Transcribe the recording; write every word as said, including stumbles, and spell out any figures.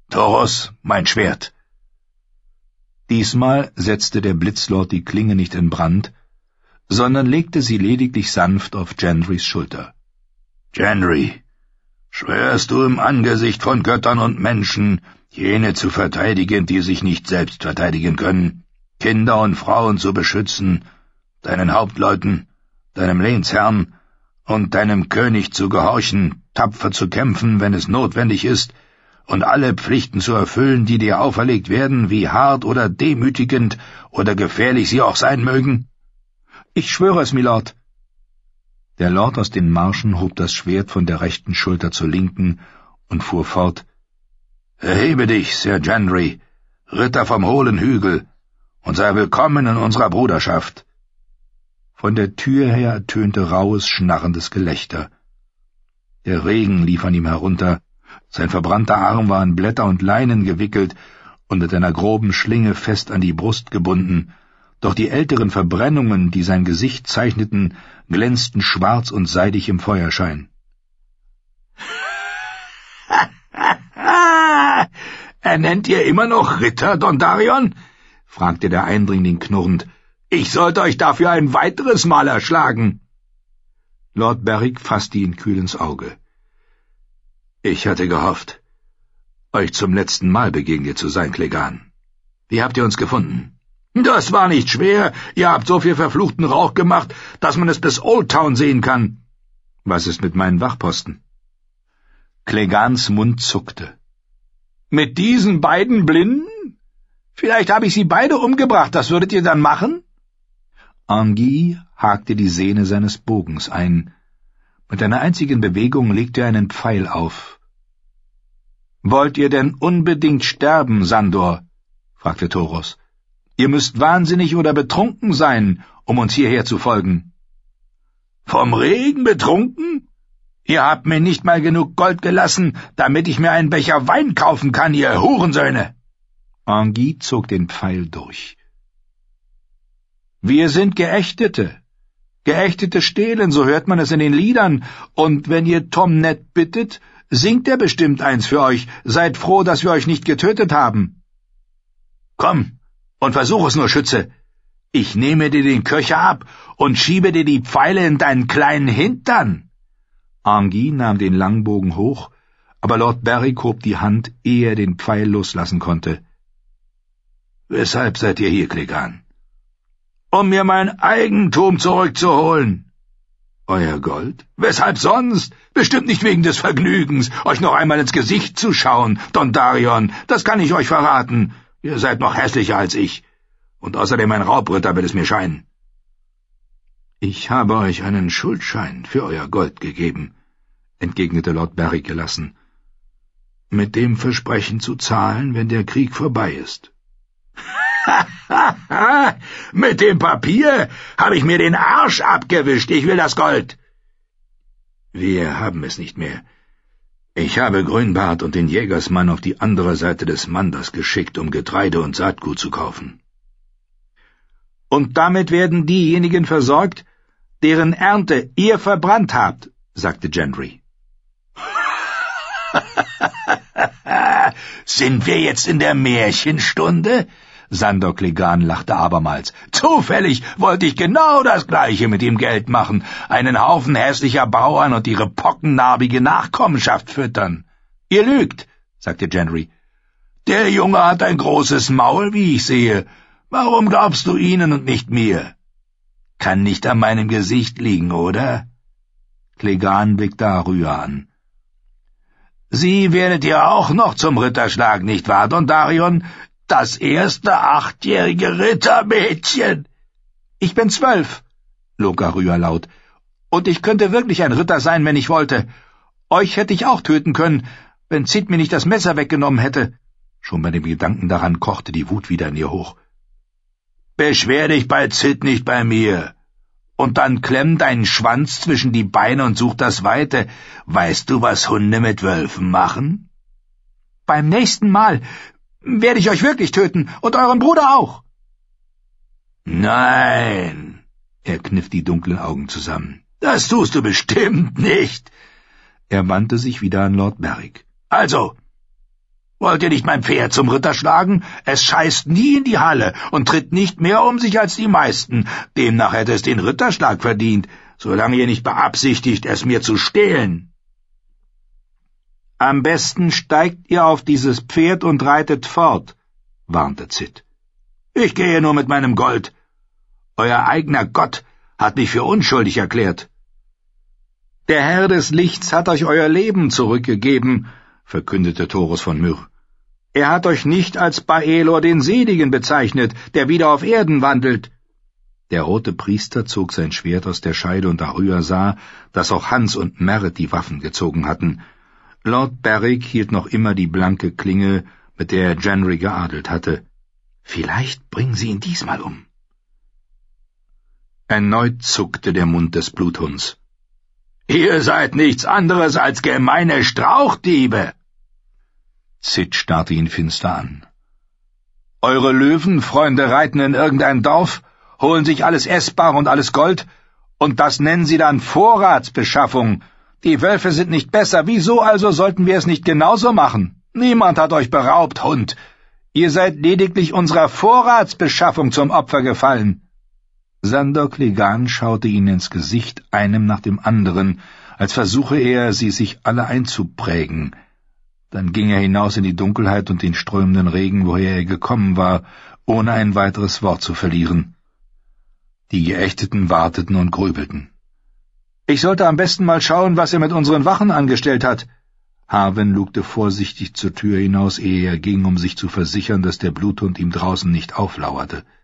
Thoros, mein Schwert! Diesmal setzte der Blitzlord die Klinge nicht in Brand, sondern legte sie lediglich sanft auf Gendrys Schulter. »Gendry, schwörst du im Angesicht von Göttern und Menschen, jene zu verteidigen, die sich nicht selbst verteidigen können, Kinder und Frauen zu beschützen, deinen Hauptleuten, deinem Lehnsherrn und deinem König zu gehorchen, tapfer zu kämpfen, wenn es notwendig ist, und alle Pflichten zu erfüllen, die dir auferlegt werden, wie hart oder demütigend oder gefährlich sie auch sein mögen?« »Ich schwöre es, Milord.« Der Lord aus den Marschen hob das Schwert von der rechten Schulter zur linken und fuhr fort. »Erhebe dich, Sir Gendry, Ritter vom hohlen Hügel, und sei willkommen in unserer Bruderschaft.« Von der Tür her ertönte rauhes, schnarrendes Gelächter. Der Regen lief an ihm herunter, sein verbrannter Arm war in Blätter und Leinen gewickelt und mit einer groben Schlinge fest an die Brust gebunden, doch die älteren Verbrennungen, die sein Gesicht zeichneten, glänzten schwarz und seidig im Feuerschein. »Ernennt ihr immer noch Ritter, Dondarrion?« fragte der Eindringling knurrend. »Ich sollte euch dafür ein weiteres Mal erschlagen.« Lord Beric fasste ihn kühl ins Auge. »Ich hatte gehofft, euch zum letzten Mal begegnet zu sein, Clegane. Wie habt ihr uns gefunden?« »Das war nicht schwer. Ihr habt so viel verfluchten Rauch gemacht, dass man es bis Old Town sehen kann.« »Was ist mit meinen Wachposten?« Cleganes Mund zuckte. »Mit diesen beiden Blinden? Vielleicht habe ich sie beide umgebracht, das würdet ihr dann machen?« Anguille hakte die Sehne seines Bogens ein. Mit einer einzigen Bewegung legte er einen Pfeil auf. »Wollt ihr denn unbedingt sterben, Sandor?« fragte Thoros. »Ihr müsst wahnsinnig oder betrunken sein, um uns hierher zu folgen.« »Vom Regen betrunken? Ihr habt mir nicht mal genug Gold gelassen, damit ich mir einen Becher Wein kaufen kann, ihr Hurensöhne!« Anguille zog den Pfeil durch. »Wir sind Geächtete. Geächtete stehlen, so hört man es in den Liedern, und wenn ihr Tom Nett bittet, singt er bestimmt eins für euch. Seid froh, dass wir euch nicht getötet haben.« »Komm, und versuch es nur, Schütze. Ich nehme dir den Köcher ab und schiebe dir die Pfeile in deinen kleinen Hintern.« Anguille nahm den Langbogen hoch, aber Lord Beric hob die Hand, ehe er den Pfeil loslassen konnte. »Weshalb seid ihr hier, Clegane?« »Um mir mein Eigentum zurückzuholen.« »Euer Gold? Weshalb sonst? Bestimmt nicht wegen des Vergnügens, euch noch einmal ins Gesicht zu schauen, Dondarrion, das kann ich euch verraten. Ihr seid noch hässlicher als ich. Und außerdem ein Raubritter wird es mir scheinen.« »Ich habe euch einen Schuldschein für euer Gold gegeben«, entgegnete Lord Beric gelassen, »mit dem Versprechen zu zahlen, wenn der Krieg vorbei ist.« »Mit dem Papier habe ich mir den Arsch abgewischt, ich will das Gold.« »Wir haben es nicht mehr. Ich habe Grünbart und den Jägersmann auf die andere Seite des Manders geschickt, um Getreide und Saatgut zu kaufen.« »Und damit werden diejenigen versorgt, deren Ernte ihr verbrannt habt«, sagte Gendry. »Sind wir jetzt in der Märchenstunde?« Sandor Clegane lachte abermals. »Zufällig wollte ich genau das Gleiche mit dem Geld machen, einen Haufen hässlicher Bauern und ihre pockennarbige Nachkommenschaft füttern.« »Ihr lügt«, sagte Gendry. »Der Junge hat ein großes Maul, wie ich sehe. Warum glaubst du ihnen und nicht mir? Kann nicht an meinem Gesicht liegen, oder?« Clegane blickte Arya an. »Sie werdet ja auch noch zum Ritterschlag, nicht wahr, Dondarrion? Das erste achtjährige Rittermädchen!« »Ich bin zwölf«, log Arya laut, »und ich könnte wirklich ein Ritter sein, wenn ich wollte. Euch hätte ich auch töten können, wenn Cid mir nicht das Messer weggenommen hätte.« Schon bei dem Gedanken daran kochte die Wut wieder in ihr hoch. »Beschwer dich bei Cid, nicht bei mir. Und dann klemm deinen Schwanz zwischen die Beine und such das Weite. Weißt du, was Hunde mit Wölfen machen?« »Beim nächsten Mal werde ich euch wirklich töten und euren Bruder auch.« »Nein«, er kniff die dunklen Augen zusammen, »das tust du bestimmt nicht.« Er wandte sich wieder an Lord Beric. »Also, Wollt ihr nicht mein Pferd zum Ritter schlagen? Es scheißt nie in die Halle und tritt nicht mehr um sich als die meisten. Demnach hätte es den Ritterschlag verdient, solange ihr nicht beabsichtigt, es mir zu stehlen. Am besten steigt ihr auf dieses Pferd und reitet fort, warnte Zid. Ich gehe nur mit meinem Gold. Euer eigener Gott hat mich für unschuldig erklärt. Der Herr des Lichts hat euch euer Leben zurückgegeben, verkündete Torus von Myr. Er hat euch nicht als Baelor den Seligen bezeichnet, der wieder auf Erden wandelt. Der rote Priester zog sein Schwert aus der Scheide, und Arya sah, dass auch Hans und Merrit die Waffen gezogen hatten. Lord Beric hielt noch immer die blanke Klinge, mit der er Gendry geadelt hatte. Vielleicht bringen sie ihn diesmal um. Erneut zuckte der Mund des Bluthunds. »Ihr seid nichts anderes als gemeine Strauchdiebe!« Zid starrte ihn finster an. »Eure Löwenfreunde reiten in irgendein Dorf, holen sich alles Essbare und alles Gold, und das nennen sie dann Vorratsbeschaffung. Die Wölfe sind nicht besser, wieso also sollten wir es nicht genauso machen? Niemand hat euch beraubt, Hund. Ihr seid lediglich unserer Vorratsbeschaffung zum Opfer gefallen.« Sandor Clegane schaute ihnen ins Gesicht, einem nach dem anderen, als versuche er, sie sich alle einzuprägen. Dann ging er hinaus in die Dunkelheit und den strömenden Regen, woher er gekommen war, ohne ein weiteres Wort zu verlieren. Die Geächteten warteten und grübelten. »Ich sollte am besten mal schauen, was er mit unseren Wachen angestellt hat.« Harwin lugte vorsichtig zur Tür hinaus, ehe er ging, um sich zu versichern, dass der Bluthund ihm draußen nicht auflauerte.